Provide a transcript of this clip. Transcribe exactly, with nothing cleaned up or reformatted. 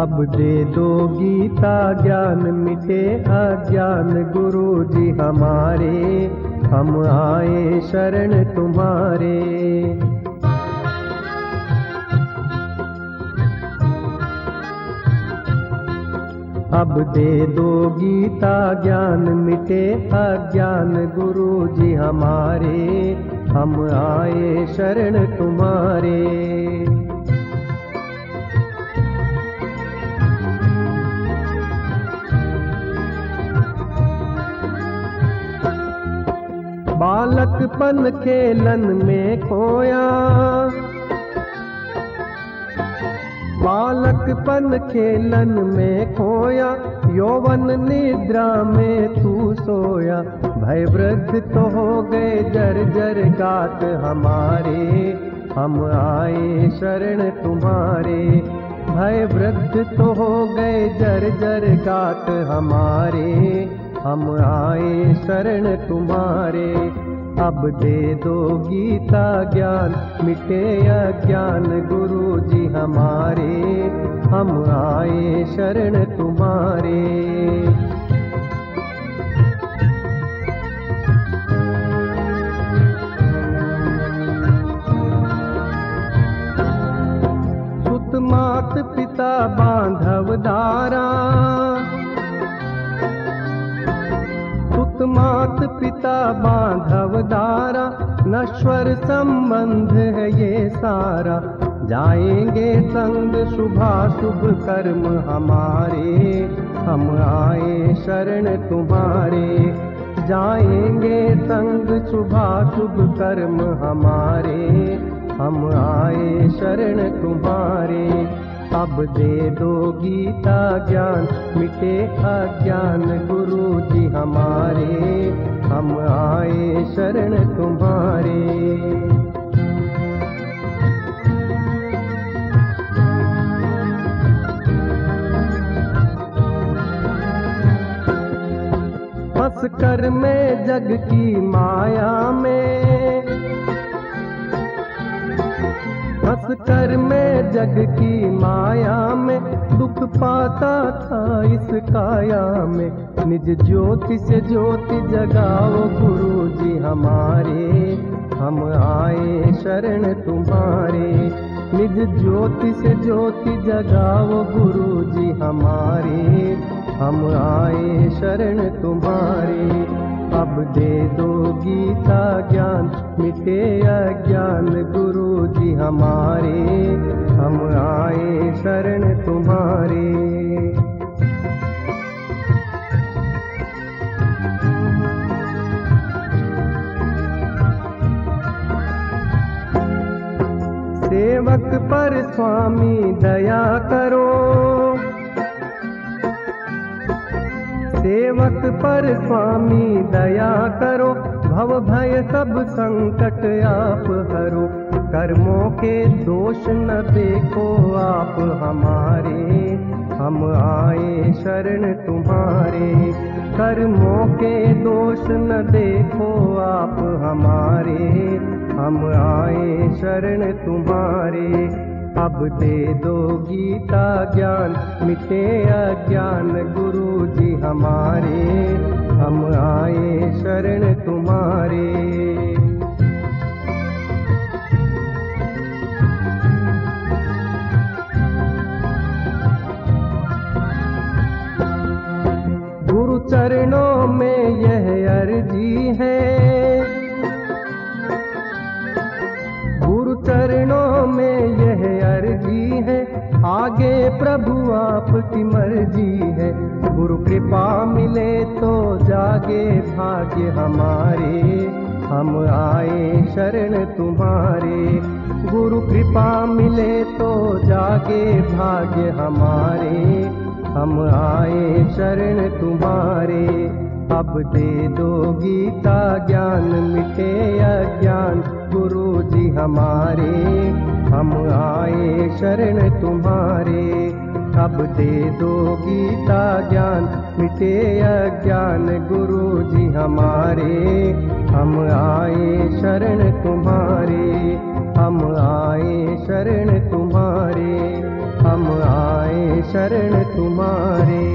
अब दे दो गीता ज्ञान मिटे अज्ञान गुरु जी हमारे, हम आए शरण तुम्हारे। अब दे दो गीता ज्ञान मिटे अज्ञान गुरु जी हमारे, हम आए शरण तुम्हारे। बालकपन खेलन में खोया, बालकपन खेलन में खोया, यौवन निद्रा में तू सोया। भय वृद्ध तो हो गए जर्जर गात हमारे, हम आए शरण तुम्हारे। भय वृद्ध तो हो गए जर्जर गात हमारे, हम आए शरण तुम्हारे। अब दे दो गीता ज्ञान मिटे अज्ञान गुरु जी हमारे, हम आए शरण तुम्हारे। सुत मात पिता बांधव दारा, मात पिता बांधव दारा, नश्वर संबंध है ये सारा। जाएंगे संग शुभाशुभ कर्म हमारे, हम आए शरण तुम्हारे। जाएंगे संग शुभाशुभ कर्म हमारे, हम आए शरण तुम्हारे। अब दे दो गीता ज्ञान मिटे अज्ञान गुरु जी हमारे, हम आए शरण तुम्हारे। फंस कर मैं जग की माया में, फंस कर मैं जग की माया में, दुख पाता था इस काया में। निज ज्योति से ज्योति जगाओ गुरु जी हमारे, हम आए शरण तुम्हारे। निज ज्योति से ज्योति जगाओ गुरु जी हमारे, हम आए शरण तुम्हारे। अब दे दो गीता ज्ञान मिटे अज्ञान गुरु जी हमारे, हम आए शरण तुम्हारे। सेवक पर स्वामी दया करो, सेवक पर स्वामी दया करो। भव भय सब संकट आप हरो, कर्मों के दोष न देखो आप हमारे, हम आए शरण तुम्हारे। कर्मों के दोष न देखो आप हमारे, हम आए शरण तुम्हारे। अब दे दो गीता ज्ञान मिटे अज्ञान गुरु जी हमारे, हम आए शरण तुम्हारे। गुरु चरणों में यह अर्जी है, गुरु चरणों में यह अर्जी है। आगे प्रभु आपकी मर्जी है, गुरु कृपा मिले तो जागे भाग्य हमारे, हम आए शरण तुम्हारे। गुरु कृपा मिले तो जागे भाग्य हमारे, हम आए शरण तुम्हारे। अब दे दो गीता ज्ञान मिटे अज्ञान गुरु जी हमारे, हम आए शरण तुम्हारे। अब दे दो गीता ज्ञान मिटे अज्ञान गुरु जी हमारे, हम आए शरण तुम्हारे, हम आए शरण तुम्हारे, हम आए शरण तुम्हारे।